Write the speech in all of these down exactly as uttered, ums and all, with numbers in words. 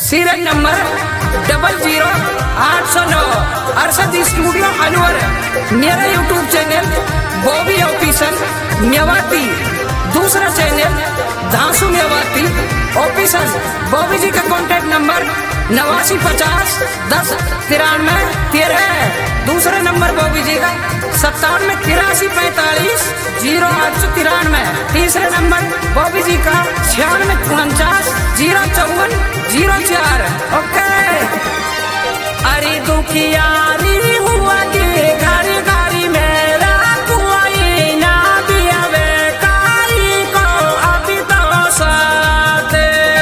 Serial number double zero आठ सौ नौ अरशद स्टूडियो अलवर। मेरा YouTube channel Bobby official Mewati. दूसरा चैनल धांसू मेवाती ऑफिशियल। बॉबी जी का कॉन्टेक्ट नंबर नवासी पचास दस तिरानवे तेरह है। दूसरा नंबर बॉबी जी का सत्तानवे तिरासी पैंतालीस जीरो आठ सौ तिरानवे। तीसरा नंबर बॉबी जी का छियानवे उनचास जीरो चौवन जीरो चार। ओके। अरे दुखियारी हुआ के घर गारी मेरा कोई ना दिया बेकारी को अभी तो साथ।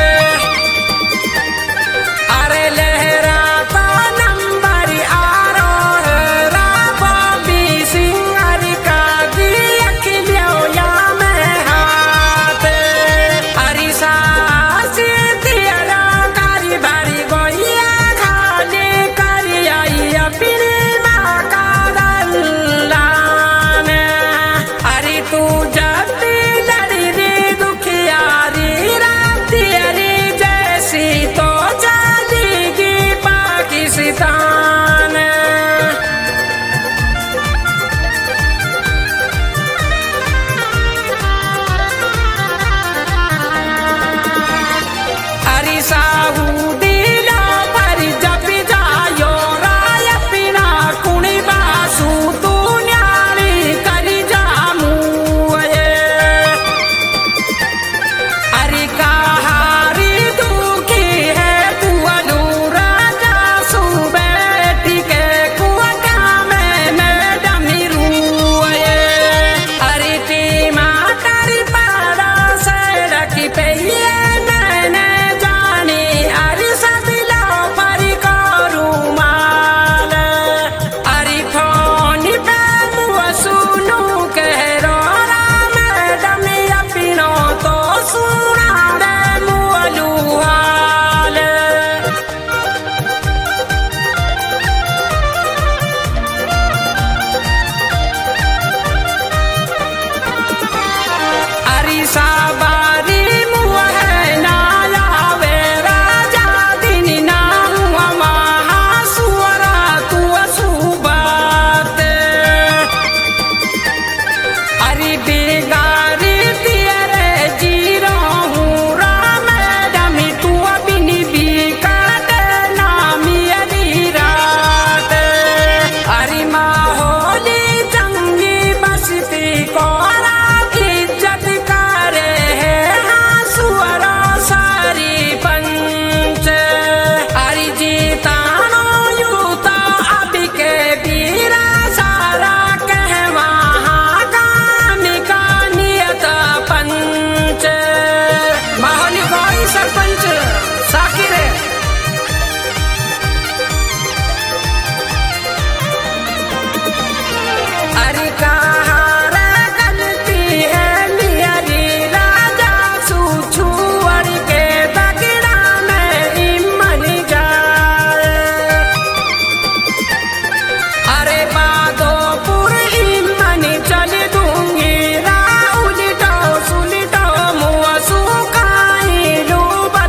अरे लहरा तो नंबर आरो है बॉबी सिंगर का गियक लियो या में हाथ। अरे सास दिया कारी बारी गोइया खाली करी आई अपनी माँ का दल्लान। अरे तू जब लड़ी रे दुखियारी राती अरे जैसी तो जाएगी पाकिस्तान। अरे साहूदी ला पर जब जायो राय पिना कुणी बासु तू न्यारी करी जामू ये। अरे कहारी दुखी है पुअलू राजा सु बैठी के कुआटा में मैडम रूए। अरे टमाटर पारा सड़क पे ये मैंने जानी अरे सदिला पर करू माल। अरे फोन पे मुआ सुनू कह रो मैडम अपनो तो सुना दे मुअलू हाल। अरे साबारी मुआ है नाला वे राजा दिन ना हुआ महा सुअरा तू सुबात। अरे बेगारी तेरे जीरो हूँ राम मैडम तू अबिनी भी काटे नामी अली रात। अरे माहौली चंगी बस्ती को इज्जत करे है हाँ सुअरा सारी पंच। अरे जीतानो यूता अभी के बीरा सारा कह वहाँ गामी का नियत पंच। माहौली कोई सरपंच साकिर है। अरे कहाँ रे गलती है मेरी राजा सुछुअर के दगड़ा में इमन जाए। अरे बादोपुर इमन चल दूंगी राउल तो सुल तो मुआ सुखाई लूबा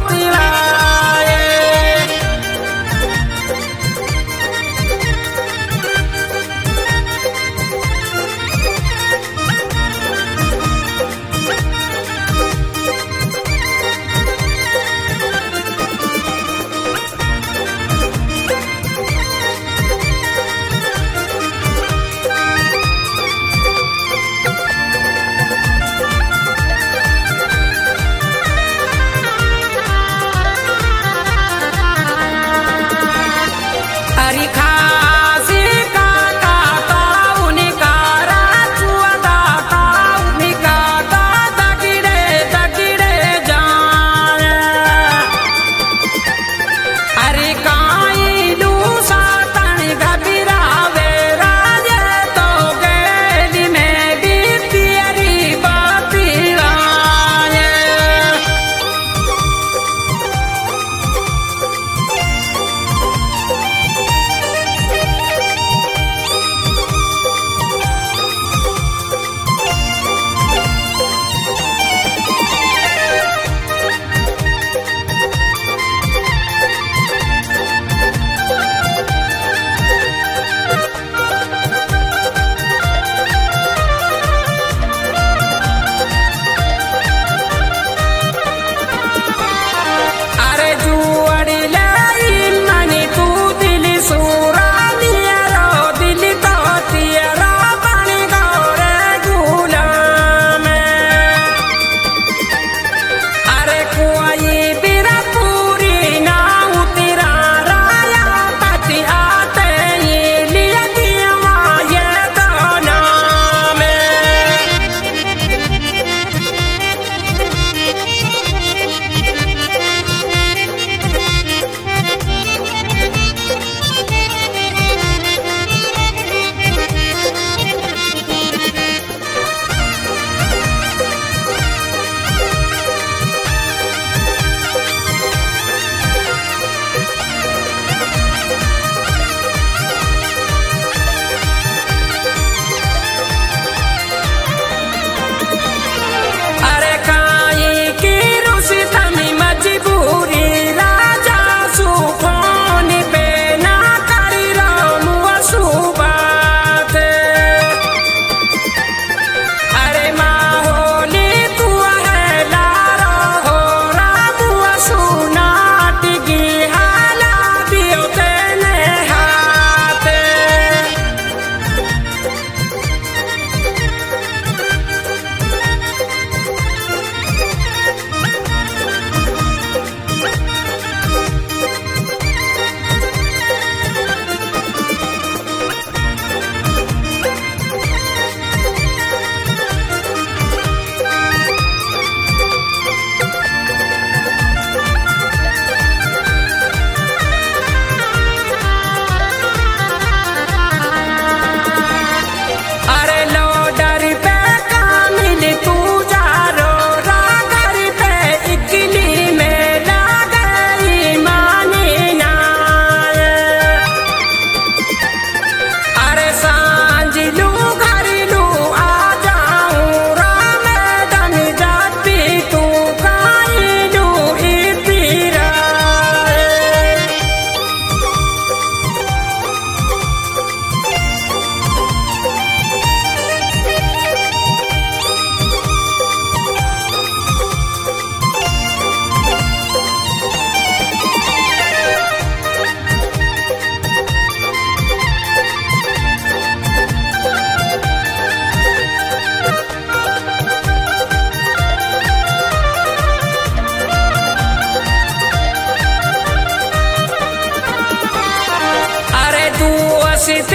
से